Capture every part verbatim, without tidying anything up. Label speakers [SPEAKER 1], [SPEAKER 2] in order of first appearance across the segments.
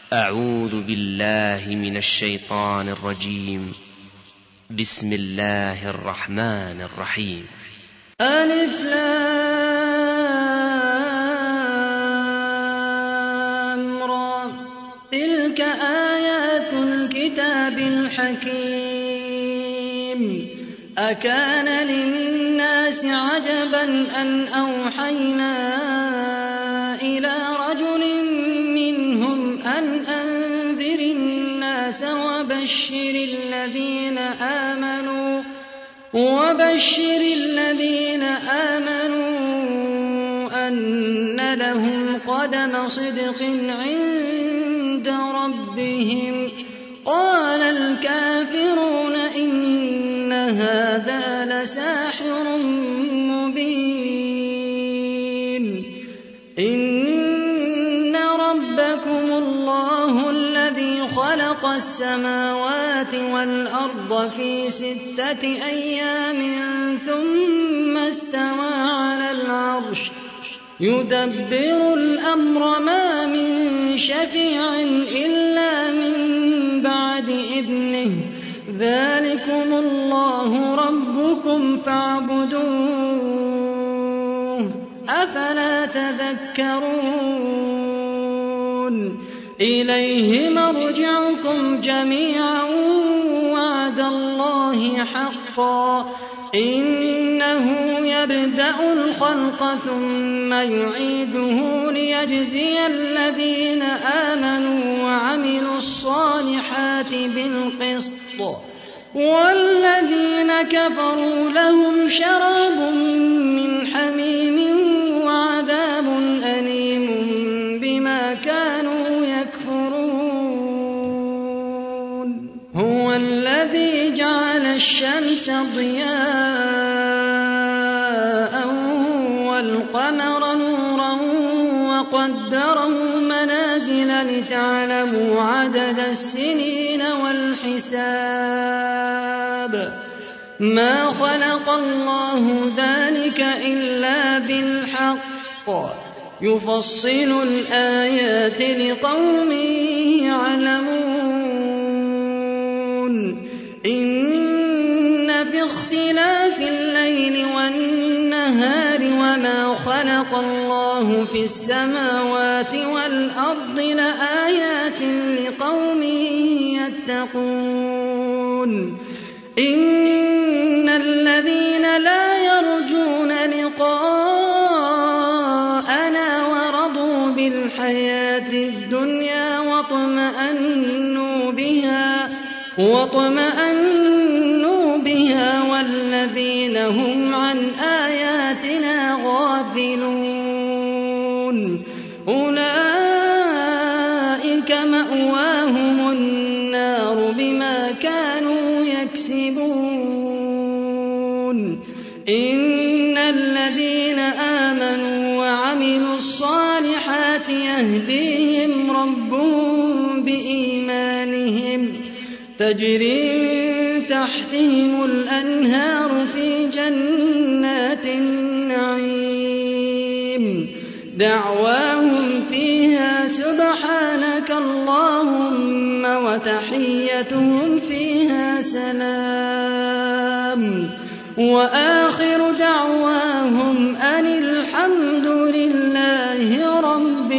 [SPEAKER 1] أعوذ بالله من الشيطان الرجيم. بسم الله الرحمن الرحيم.
[SPEAKER 2] ألف لام را، تلك آيات الكتاب الحكيم. أكان للناس عجبا أن أوحينا إلى رجل منهم أن أنذر الناس وبشر الذين آمنوا وبشر الذين آمنوا أن لهم قدم صدق عند ربهم. قال الكافرون إن هذا لساحر مبين. إن ربكم الله الذي خلق السماوات والأرض في ستة أيام ثم استوى على العرش يدبر الأمر ما من شفيع إلا من بعد إذنه. ذلكم الله ربكم فاعبدوه أفلا تذكرون. إليه مرجعكم جميعا وعد الله حقا. إنه يبدأ الخلق ثم يعيده ليجزي الذين آمنوا وعملوا الصالحات بالقسط، والذين كفروا لهم شراب من حميم وعذاب أليم بما كانوا يكفرون. هو الذي جعل الشمس ضياء والقمر نورا وقدره منازل لتعلموا عدد السنين والحساب. ما خلق الله ذلك إلا بالحق يفصل الآيات لقوم يعلمون. إن في اختلاف الليل والنهار وما خلق الله في السماوات والأرض لآيات لقوم يتقون. إن الذين لا يرجون لقاءنا ورضوا بالحياة الدنيا واطمأنوا بها واطمأنوا بها والذين هم عن آياتنا غافلون أولئك مأواهم النار بما كانوا يكسبون. إن الذين آمنوا وعملوا الصالحات يهديهم ربهم بإيمانهم تجري من تحتهم الأنهار في جنات النعيم. دعواهم فيها سبحانك اللهم وتحيتهم فيها سلام. وآخر دعواهم أن الحمد لله رب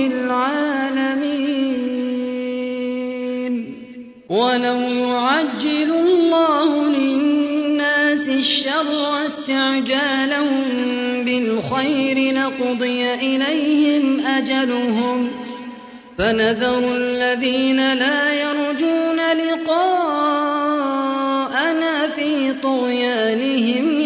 [SPEAKER 2] العالمين. ولو يعجل الله للناس الشر استعجالهم بالخير لقضي إليهم أجلهم فنذر الذين لا يرجون لقاءنا في طغيانهم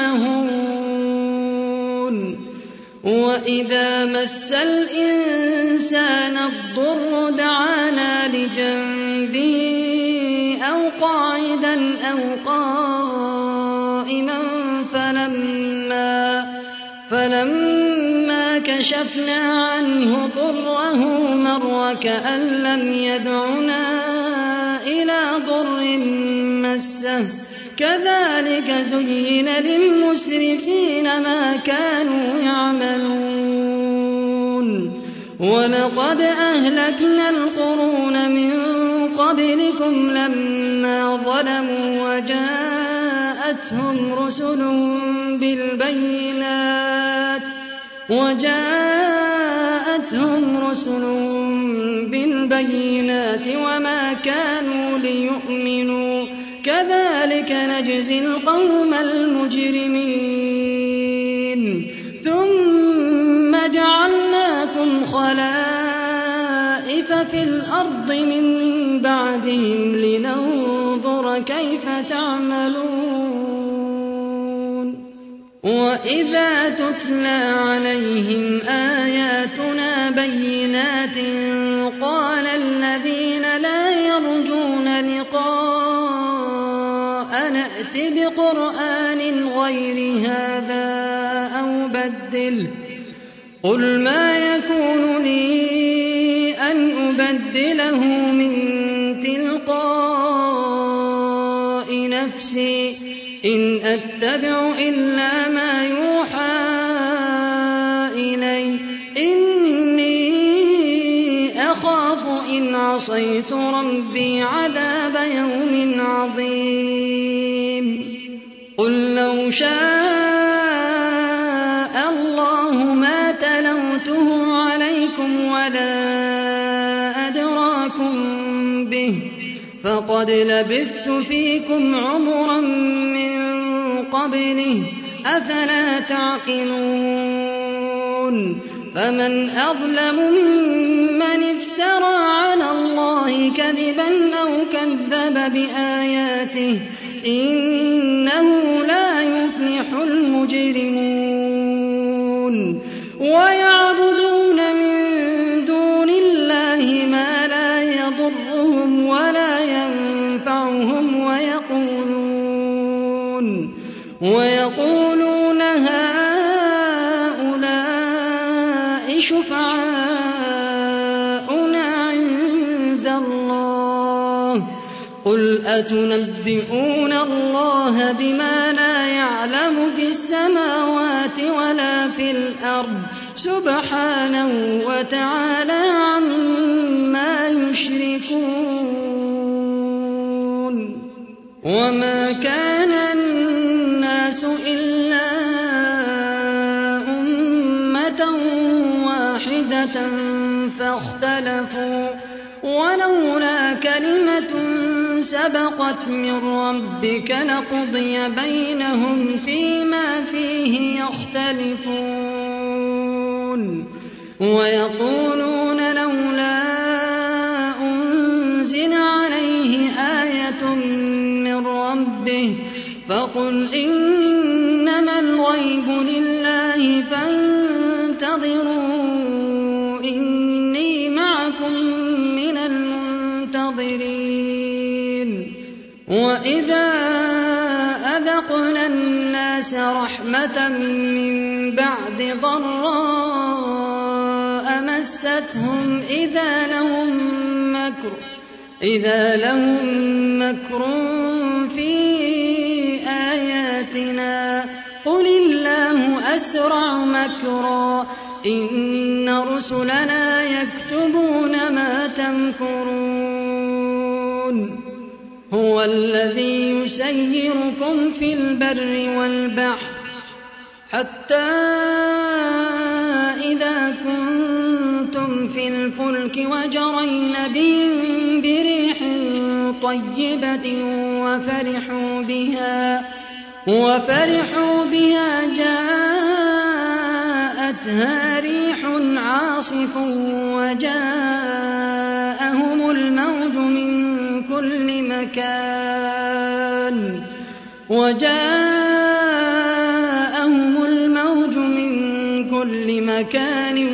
[SPEAKER 2] يعمهون. وإذا مس الإنسان الضر دعانا لجنبه أو قاعدا أو قائما فلما فلما كشفنا عنه ضره مر كأن لم يدعنا إلى ضر مسه. كذلك زين للمسرفين ما كانوا يعملون. ولقد أهلكنا القرون قبلكم لما ظلموا وجاءتهم رسلهم بالبينات وجاءتهم رسلهم بالبينات وما كانوا ليؤمنوا كذلك نجزي القوم المجرمين ثم جعلناكم خلائف في الأرض من بعدهم لننظر كيف تعملون وإذا تتلى عليهم آياتنا بينات قال الذين لا يرجون لقاء نأت بقرآن غير هذا أو بدله قل ما يكون لي أن أبدله من تلقاء نفسي إن أتبع إلا ما يوحى إلي إني أخاف إن عصيت ربي عذاب يوم عظيم قل لو شاء الله ما تلوته عليكم ولا أدراكم به فقد لبثت فيكم عمرا من قبله أفلا تعقلون فمن أظلم ممن افترى على الله كذبا أو كذب بآياته إنه لا يفلح المجرمون ويعبدون من دون الله ما لا يضرهم ولا ينفعهم ويقولون ويقولون هؤلاء شفعاؤنا عند الله قل أتنبئون الله بما لا يعلم في السماوات ولا في الأرض سبحانه وتعالى عما يشركون وما كان الناس إلا أمة واحدة فاختلفوا ولولا كلمة سبقت من ربك لقضي بينهم فيما فيه يختلفون ويقولون لولا أنزل عليه آية من ربه فقل إنما الغيب لله فانتظروا إني معكم من المنتظرين وإذا أذقنا الناس رحمة من بعد ضراء مستهم إذا لهم مكر إذا لهم مكر في آياتنا قل الله أسرع مكرا إن رسلنا يكتبون ما تمكرون هو الذي يسيركم في البر والبحر حتى إذا كنتم في الفلك وجرين بهم بريح طيبة وفرحوا بها وفرحوا بها جاءتها ريح عاصف وجاءهم الموج من كل مكان وجاءهم الموج من كل مكان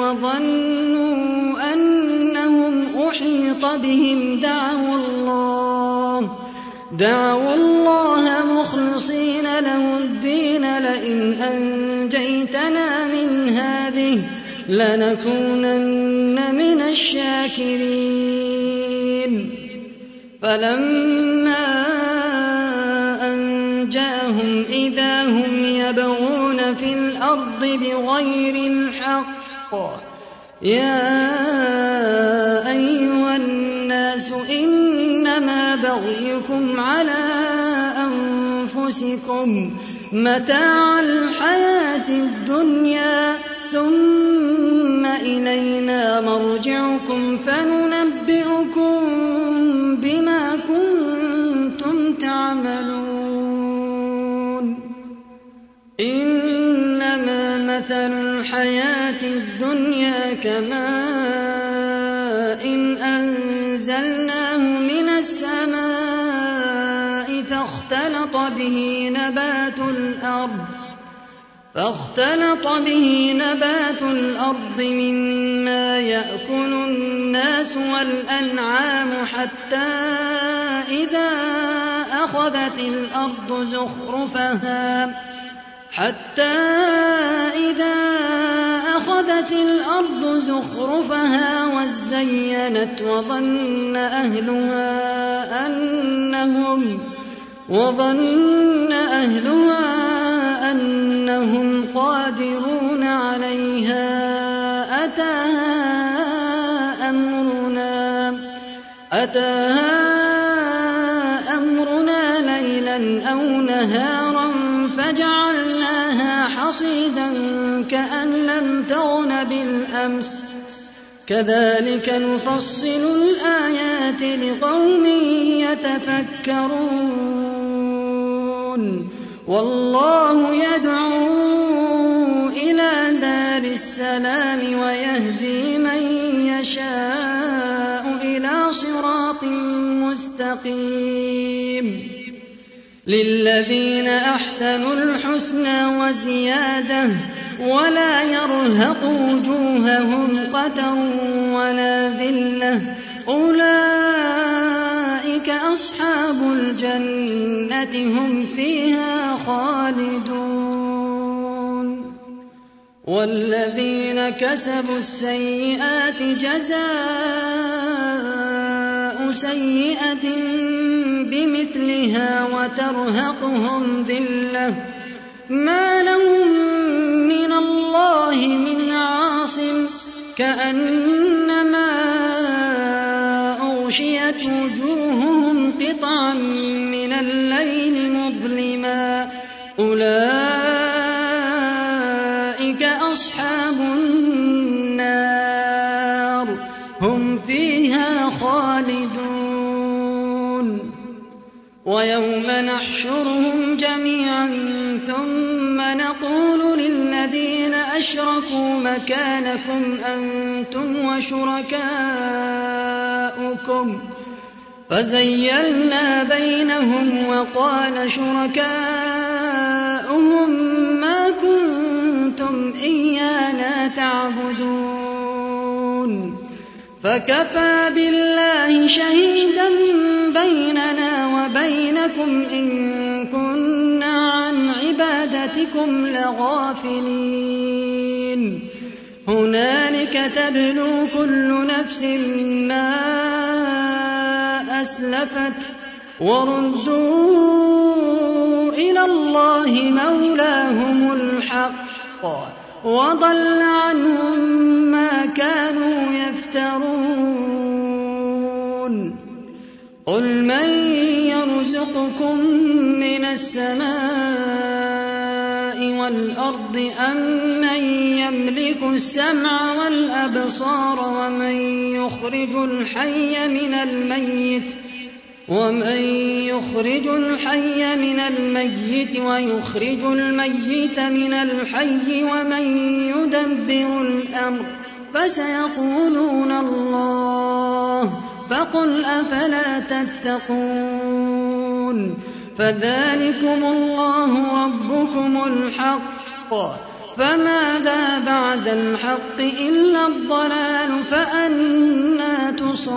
[SPEAKER 2] وظنوا أنهم أحيط بهم دعوا الله دعوا الله مخلصين له الدين لئن أنجيتنا من هذه لنكونن من الشاكرين فلما أنجاهم إذا هم يبغون في الأرض بغير الحق يا أيها الناس إن بغيكم على أنفسكم متاع الحياة الدنيا ثم إلينا مرجعكم فننبئكم بما كنتم تعملون إنما مثل الحياة الدنيا كماء إن أنزلناه من السماء فاختلط به نبات الأرض فاختلط به نبات الأرض مما يأكل الناس والأنعام حتى إذا أخذت الأرض زخرفها حتى إذا أخذت الأرض زخرفها وزينت وظن أهلها أنهم وظن أهلها أنهم قادرون عليها أتاها أمرنا أتاها أمرنا ليلا أو نهارا فجعلناها حصيدا كأن لم تغن بالأمس كذلك نفصل الآيات لقوم يتفكرون والله يدعو إلى دار السلام ويهدي من يشاء إلى صراط مستقيم للذين أحسنوا الحسنى وزيادة ولا يرهق وجوههم قتر ولا ذلة أولئك أصحاب الجنة هم فيها خالدون والذين كسبوا السيئات جزاء سيئة بمثلها وترهقهم ذلة ما لهم من الله من عاصم كأنما أغشيت وجوههم قطعا من الليل مظلما أولئك أصحاب النار هم فيها خالدون ويوم نحشرهم جميعا ثم نقول للذين أشركوا مكانكم أنتم وشركاؤكم فزيلنا بينهم وقال شركاؤهم ما كنتم إيانا تعبدون فكفى بالله شهيدا بيننا وبينكم إن كنا عن عبادتكم لغافلين هنالك تبلو كل نفس ما أسلفت وردوا إلى الله مولاهم الحق وضل عنهم ما كانوا يفترون قل من يرزقكم من السماء والأرض أم من يملك السمع والأبصار ومن يخرج الحي من الميت ومن يخرج الحي من الميت ويخرج الميت من الحي ومن يدبر الأمر فسيقولون الله فقل أفلا تتقون فذلكم الله ربكم الحق فماذا بعد الحق إلا الضلال فأنى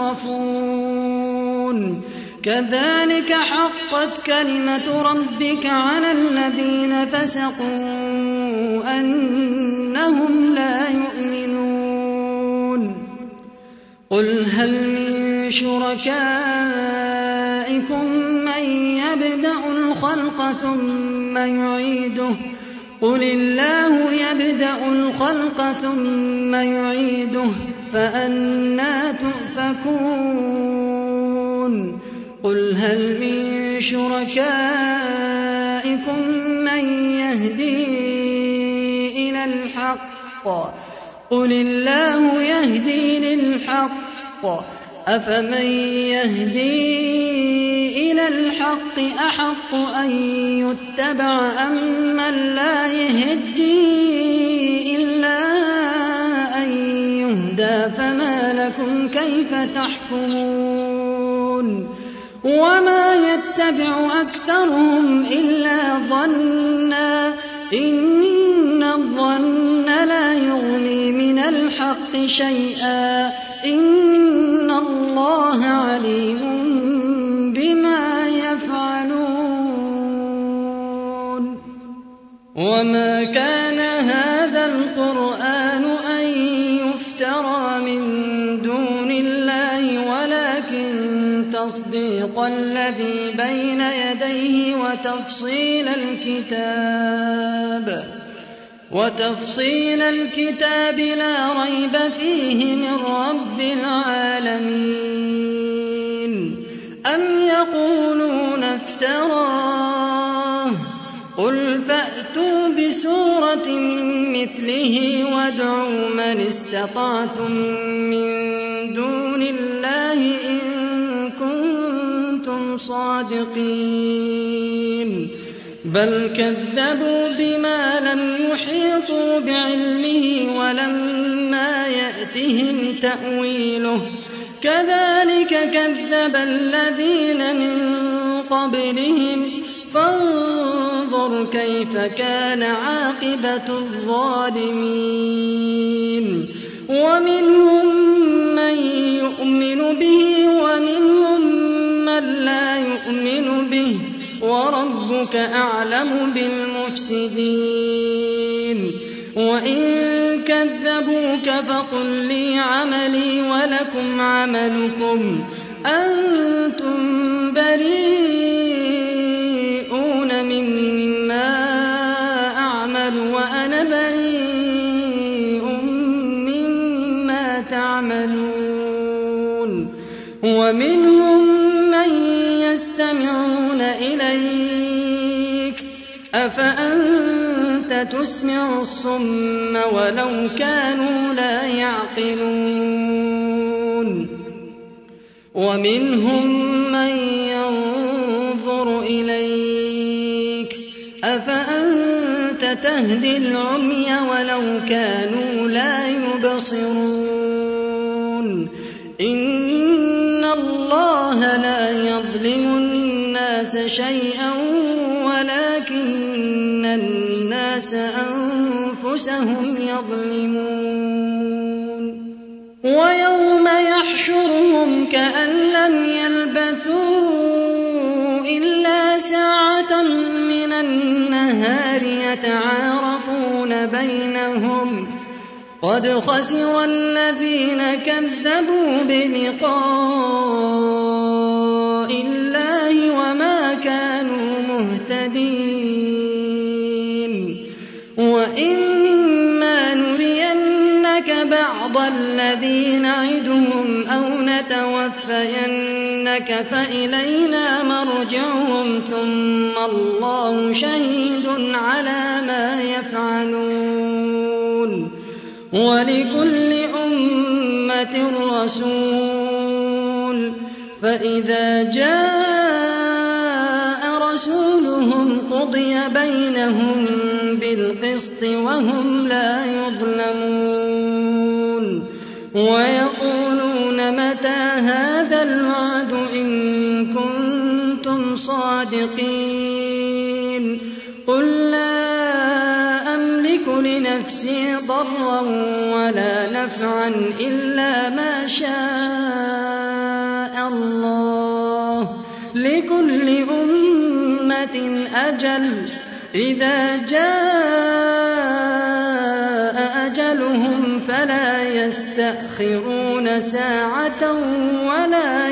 [SPEAKER 2] تصرفون كذلك حقت كلمة ربك على الذين فسقوا أنهم لا يؤمنون قل هل من شركائكم من يبدأ الخلق ثم يعيده قل الله يبدأ الخلق ثم يعيده فأنى تؤفكون قل هل من شركائكم من يهدي إلى الحق قل الله يهدي للحق أفمن يهدي إلى الحق أحق أن يتبع أم من لا يهدي إلا أن يهدى فما لكم كيف تحكمون وما يتبع أكثرهم إلا ظنا إن الظن لا يغني من الحق شيئا إن الله عليم بما يفعلون وما كان هذا القرآن أن يفترى من دون الله ولكن تصديق الذي بين يديه وتفصيل الكتاب وتفصيل الكتاب لا ريب فيه من رب العالمين أم يقولون افتراه قل فأتوا بسورة مثله وادعوا من استطعتم من دون الله إن كنتم صادقين بل كذبوا بما لم يحيطوا بعلمه ولما يأتهم تأويله كذلك كذب الذين من قبلهم فانظر كيف كان عاقبة الظالمين ومنهم من يؤمن به ومنهم من لا يؤمن به وربك أعلم بالمفسدين وإن كذبوك فقل لي عملي ولكم عملكم أنتم بريئون مما أعمل وأنا بريء مما تعملون ومنهم من يستمعون إليك أفأنت تسمع الصم ولو كانوا لا يعقلون ومنهم من ينظر إليك أفأنت تهدي العمي ولو كانوا لا يبصرون إن الله لا يظلم الناس شيئا ولكن الناس أنفسهم يظلمون ويوم يحشرهم كأن لم يلبثوا إلا ساعة من النهار يتعارفون بينهم قد خسر الذين كذبوا بلقاء الله وما كانوا مهتدين وإما نرينك بعض الذي نعدهم أو نتوفينك فإلينا مرجعهم ثم الله شهيد على ما يفعلون ولكل أمة رسول فإذا جاء رسولهم قضي بينهم بالقسط وهم لا يظلمون ويقولون متى هذا الوعد إن كنتم صادقين قل لا أملك لنفسي ضرا ولا نفعا إلا ما شاء الله لكل أمة أجل إذا جاء أجلهم فلا يستأخرون ساعة ولا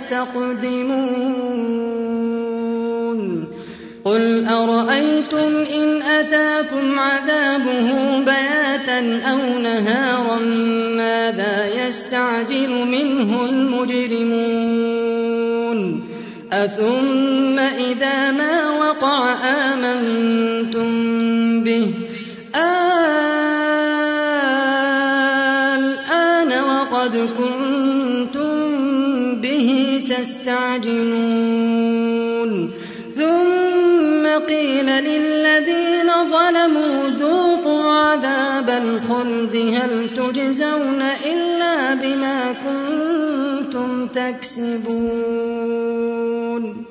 [SPEAKER 2] يستقدمون قل أرأيتم إن أتاكم عذابه بياتا أو نهارا ماذا يستعجل منه المجرمون أثم إذا ما وقع آمنتم به الآن وقد كنتم به تستعجلون ثم قيل للذين ظلموا ذوقوا عذاب الخلد هل تجزون إلا بما كنتم تكسبون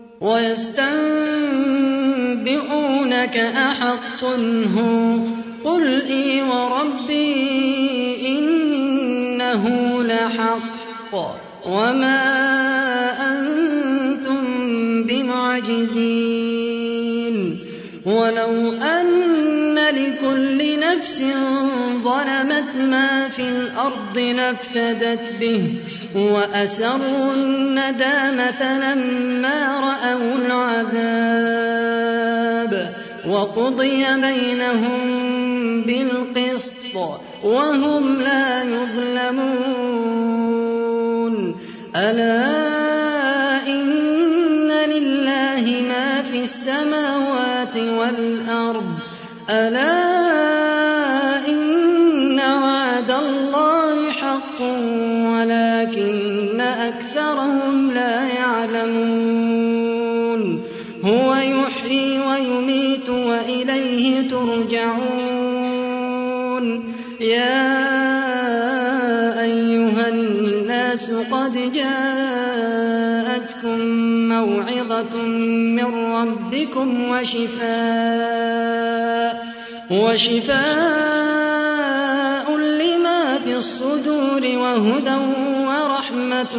[SPEAKER 2] ويستنبئونك أحق هو قل إي وربي إنه لحق وما أنتم بمعجزين ولو أن لكل نفس ظلمت ما في الأرض لافتدت به وأسروا الندامة لما رأوا العذاب وقضي بينهم بالقسط وهم لا يظلمون ألا إن لله ما في السماوات والأرض ألا إن وعد الله حق ولكن أكثرهم لا يعلمون هو يحيي ويميت وإليه ترجعون يا أيها الناس قد جاءتكم موعظة من ربكم وشفاء وشفاء لما في الصدور وهدى ورحمة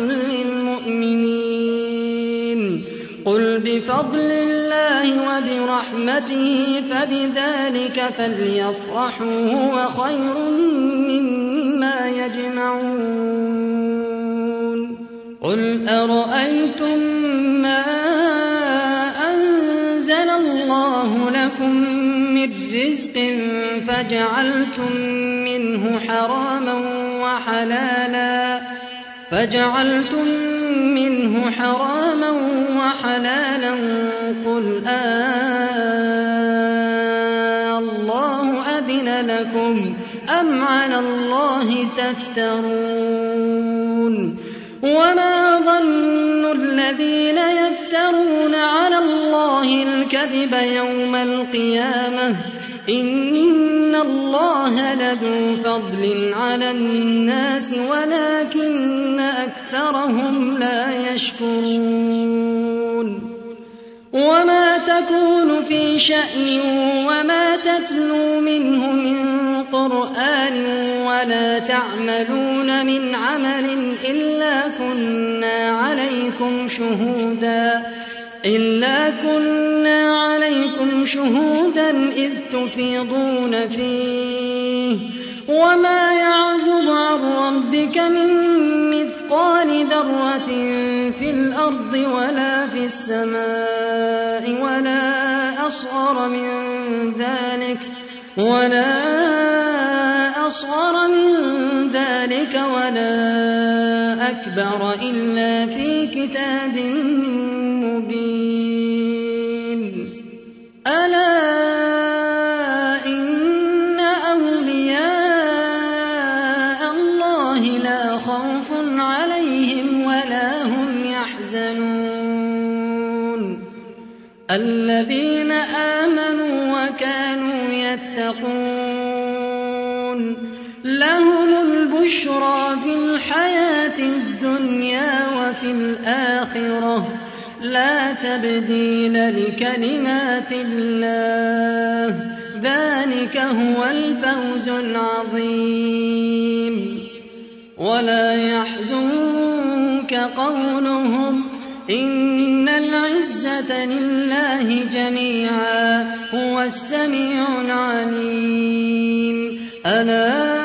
[SPEAKER 2] للمؤمنين قل بفضل الله وبرحمته فبذلك فليفرحوا هو خير مما يجمعون قل أرأيتم ما أنزل الله لكم من رزق فجعلتم منه حراما وحلالا فجعلتم منه حراما وحلالا قل آه الله أذن لكم أم على الله تفترون وما ظن الذين يفترون على الله الكذب يوم القيامة إن الله لذو فضل على الناس ولكن أكثرهم لا يشكرون وما تكون في شأن وما تتلو منه من قرآن ولا تعملون من عمل إلا كنا عليكم شهودا إلا كنا عليكم شهودا إذ تفيضون فيه وما يعزب عن ربك من مثقال ذرة في الأرض ولا في السماء ولا أصغر من ذلك ولا أصغر من ذلك ولا أكبر إلا في كتاب مبين ألا إن أولياء الله لا خوف عليهم ولا هم يحزنون الذين آمنوا وكانوا يتقون لهم البشرى في الحياة الدنيا وفي الآخرة لا تبديل لكلمات الله ذلك هو الفوز العظيم ولا يحزنك قولهم إن العزة لله جميعا هو السميع العليم ألا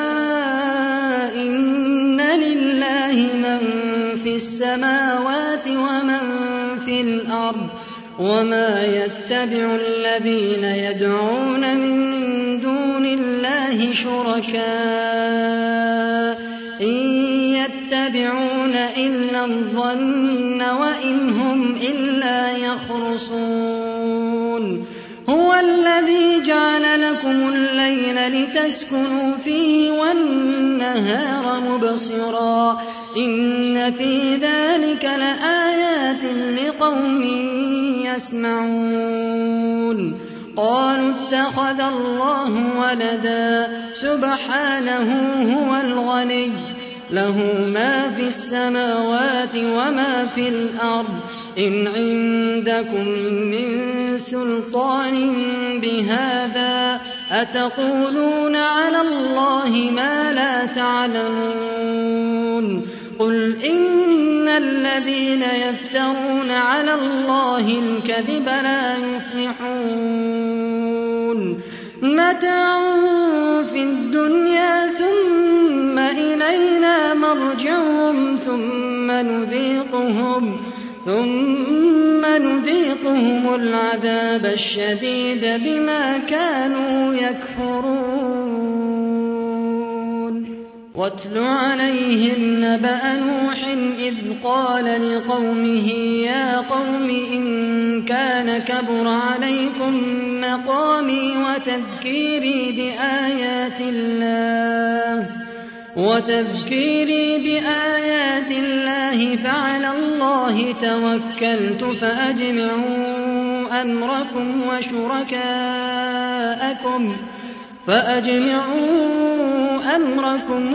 [SPEAKER 2] إن لله من في السماوات ومن في الأرض وما يتبع الذين يدعون من دون الله شركاء إن يتبعون إلا الظن وإن هم إلا يخرصون هو الذي جعل لكم الليل لتسكنوا فيه والنهار مبصرا إن في ذلك لآيات لقوم يسمعون قالوا اتخذ الله ولدا سبحانه هو الغني له ما في السماوات وما في الأرض إن عندكم من سلطان بهذا أتقولون على الله ما لا تعلمون قل إن الذين يفترون على الله الكذب لا يفلحون متاع في الدنيا ثم إلينا مرجعهم ثم نذيقهم ثم نذيقهم العذاب الشديد بما كانوا يكفرون واتل عليهم نبأ نوح إذ قال لقومه يا قوم إن كان كبر عليكم مقامي وتذكيري بآيات الله وتذكيري بآيات الله فعلى الله توكلت فأجمعوا أمركم وشركاءكم فأجمعوا أمركم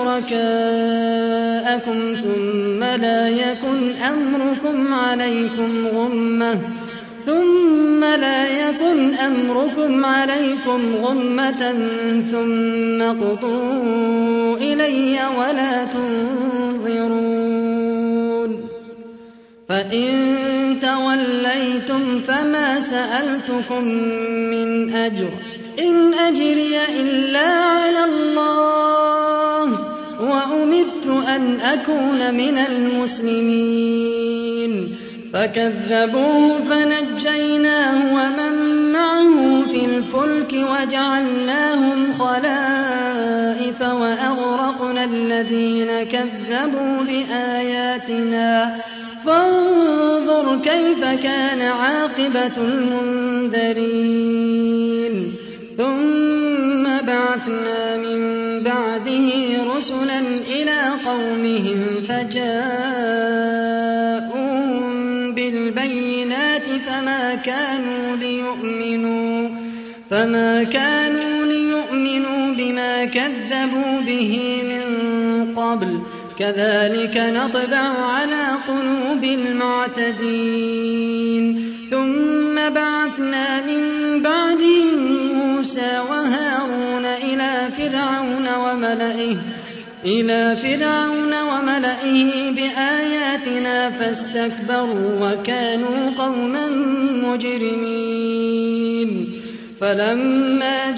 [SPEAKER 2] وشركاءكم ثم لا يكن أمركم عليكم غمة ثم لا يكن أمركم عليكم غمة ثم اقضوا إلي ولا تنظرون فإن توليتم فما سألتكم من أجر إن أجري إلا على الله وأمرت أن أكون من المسلمين فكذبوه فنجيناه ومن معه في الفلك وجعلناهم خلائف وأغرقنا الذين كذبوا بآياتنا فانظر كيف كان عاقبة المنذرين ثم بعثنا من بعده رسلا إلى قومهم فجاءوهم بالبينات فما كانوا ليؤمنوا فما كانوا ليؤمنوا بما كذبوا به من قبل كذلك نطبع على قلوب المعتدين ثم بعثنا من بعدهم موسى وهارون إلى فرعون وملئه إلى فرعون وملئه بآياتنا فاستكبروا وكانوا قوما مجرمين فلما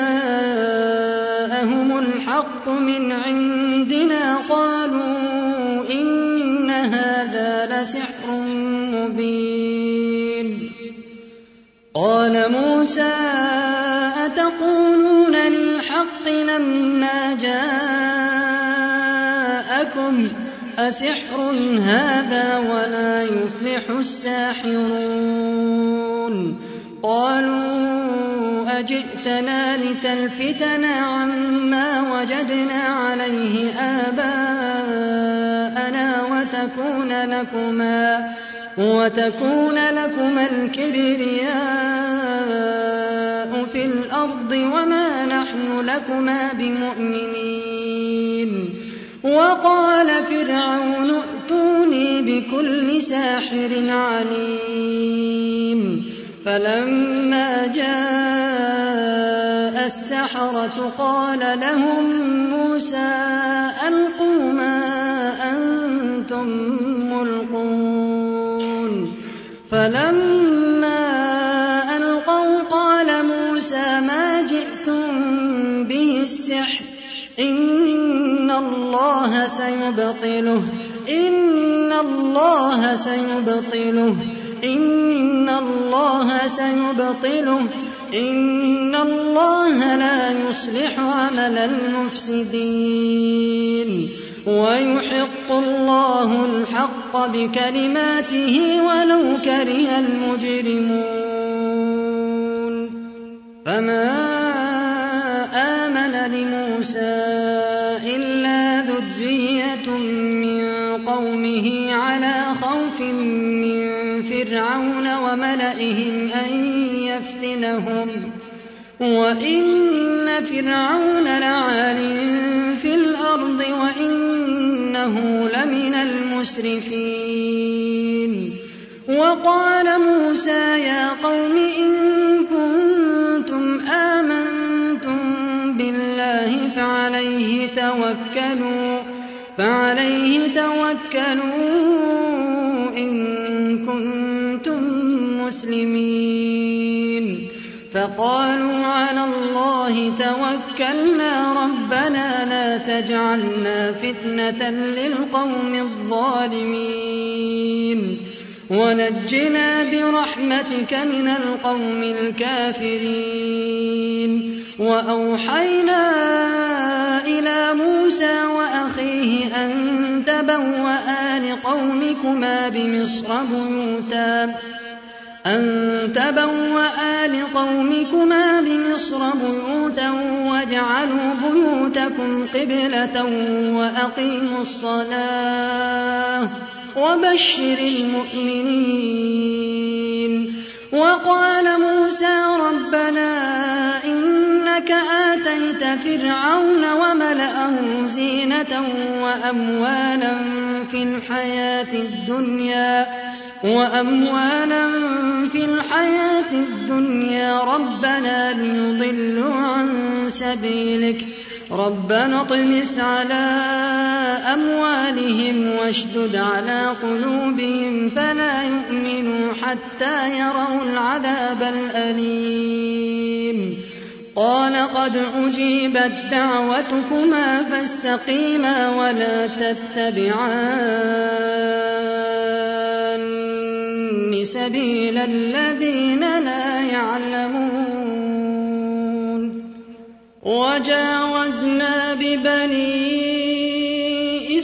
[SPEAKER 2] جاءهم الحق من عندنا قالوا إن هذا لسحر مبين قال موسى أتقولون للحق لما جاءكم أسحر هذا ولا يفلح الساحرون قالوا أجئتنا لتلفتنا عما وجدنا عليه آباءنا وتكون لكما وتكون لكما الكبرياء في الأرض وما نحن لكما بمؤمنين وقال فرعون ائتوني بكل ساحر عليم فلما جاء السحرة قال لهم موسى ألقوا ما أنتم ملقون فلما ألقوا قال موسى ما جئتم به السحر إن الله سيبطله إن الله سيبطله إن الله سيبطله إن الله لا يصلح عمل المفسدين ويحق الله الحق بكلماته ولو كره المجرمون فما آمن لموسى إلا ذرية من قومه على خوف من فرعون وملئهم أن يفتنهم وإن فرعون لعال في الأرض وإنه لمن المسرفين وقال موسى يا قوم إن كنتم آمنتم بالله فعليه توكلوا فعليه توكلوا إن كنتم مسلمين فقالوا على الله توكلنا ربنا لا تجعلنا فتنة للقوم الظالمين ونجنا برحمتك من القوم الكافرين وأوحينا إلى موسى وأخيه أن تبوأ لقومكما بمصر بيوتا أن تبوأ لقومكما بمصر بيوتا واجعلوا بيوتكم قبلة وأقيموا الصلاة وبشر المؤمنين وقال موسى ربنا إنك آتيت فرعون وملأه زينة وأموالا في الحياة الدنيا وأموالا في الحياة الدنيا ربنا ليضلوا عن سبيلك ربنا اطمس على أموالهم واشدد على قلوبهم فلا يؤمنوا حتى يروا العذاب الأليم قال قد أجيبت دعوتكما فاستقيما ولا تتبعان سبيل الذين لا يعلمون وجاوزنا ببني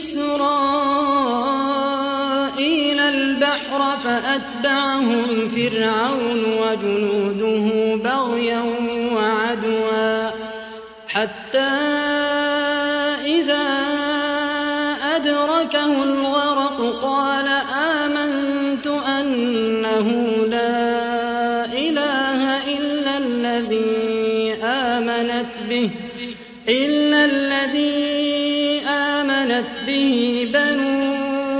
[SPEAKER 2] إسرائيل البحر فأتبعهم فرعون وجنوده بغيا وعدوا حتى إذا أدركه الغرق قال آمنت أنه لا إله إلا الذي آمنت به إلا الذي آمنت به بنو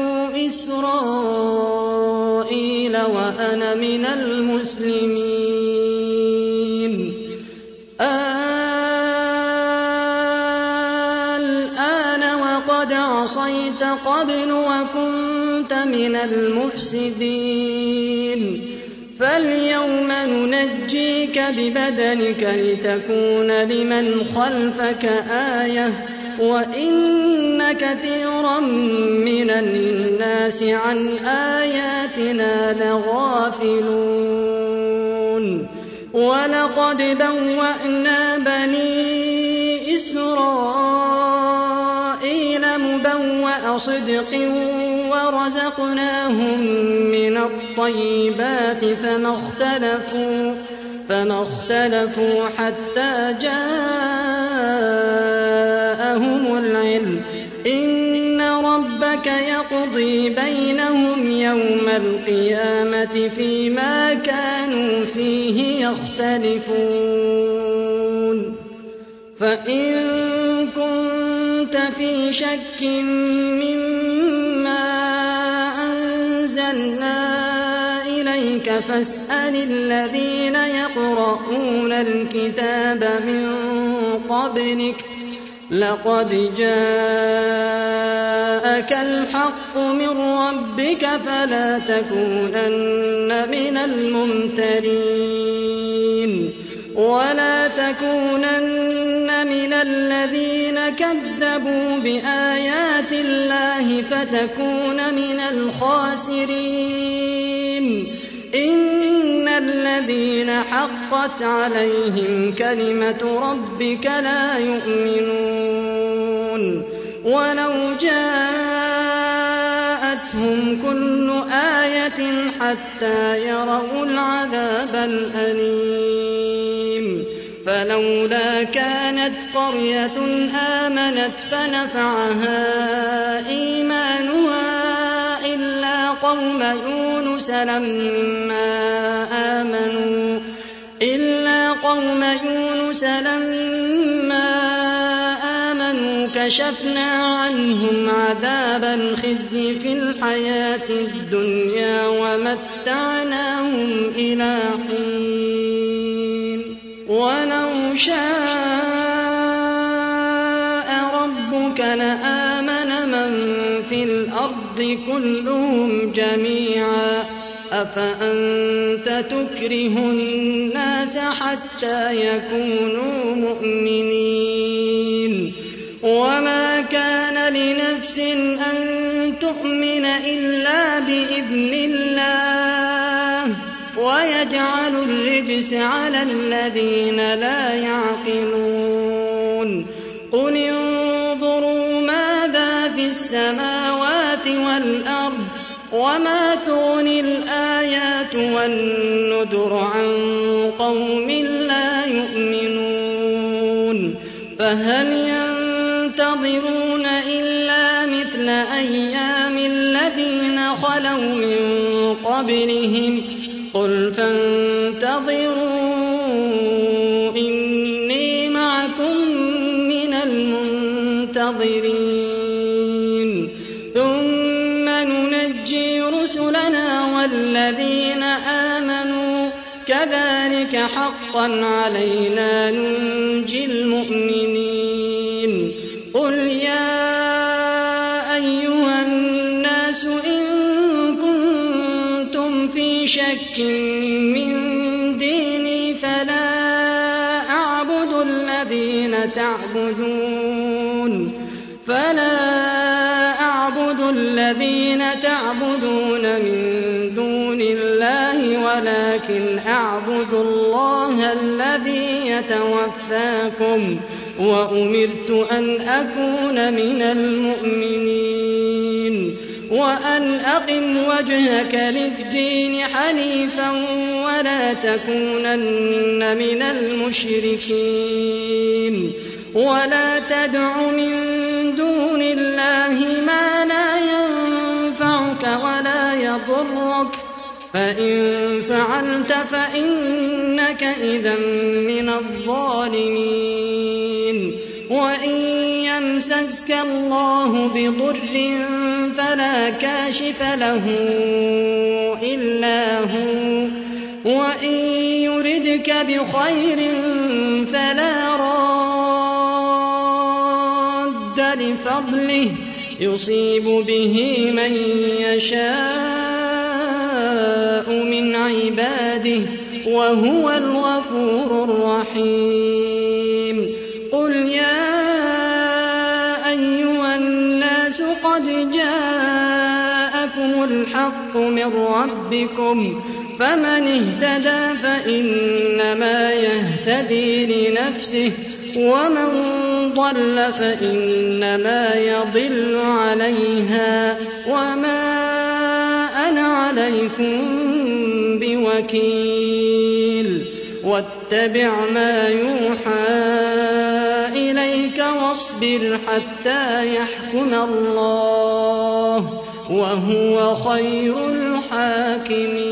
[SPEAKER 2] إسرائيل وأنا من المسلمين الآن وقد عصيت قبل وكنت من المفسدين فاليوم ننجيك ببدنك لتكون لمن خلفك آية وإن كثيرا من الناس عن آياتنا لغافلون ولقد بوأنا بني إسرائيل مبوأ صدق ورزقناهم من الطيبات فما اختلفوا فما اختلفوا حتى جاءهم العلم إن ربك يقضي بينهم يوم القيامة فيما كانوا فيه يختلفون فإن كنت في شك مما أنزلنا إليك فاسأل الذين يقرؤون الكتاب من قبلك لقد جاءك الحق من ربك فلا تكونن من الممترين ولا تكونن من الذين كذبوا بآيات الله فتكون من الخاسرين إن الذين حقت عليهم كلمة ربك لا يؤمنون ولو جاءتهم كل آية حتى يروا العذاب الأليم فلولا كانت قرية آمنت فنفعها إيمانها إلا قوم يونس لما آمنوا إلا قوم يونس لما آمنوا كشفنا عنهم عذاب الخزي في الحياة الدنيا ومتعناهم إلى حين ولو شاء ربك لآمن من في الأرض كلهم جميعا أفأنت تكره الناس حتى يكونوا مؤمنين وما كان لنفس أن تؤمن إلا بإذن الله ويجعل الرجس على الذين لا يعقلون قل انظروا ماذا في السماوات والأرض وما تغني الآيات والنذر عن قوم لا يؤمنون فهل ينتظرون إلا مثل أيام الذين خلوا من قبلهم قل فانتظروا إني معكم من المنتظرين ثم ننجي رسلنا والذين آمنوا كذلك حقا علينا ننجي المؤمنين قل يا أيها الناس إن كنتم في شك من ديني فلا أعبد الذين تعبدون فلا أعبد الذين تعبدون من دون الله ولكن أعبد الله الذي يتوفاكم وأمرت أن أكون من المؤمنين وأن أقم وجهك للدين حنيفا ولا تكونن من المشركين ولا تدع من دون الله ما لا ينفعك ولا يضرك فإن فعلت فإنك إذا من الظالمين وإن يمسسك الله بضر فلا كاشف له إلا هو وإن يردك بخير فلا راد لفضله يصيب به من يشاء من عباده وهو الغفور الرحيم قل يا أيها الناس قد جاءكم الحق من ربكم فمن اهتدى فإنما يهتدي لنفسه ومن ضل فإنما يضل عليها وما أنا عليكم بوكيل واتبع ما يوحى إليك واصبر حتى يحكم الله وهو خير الحاكمين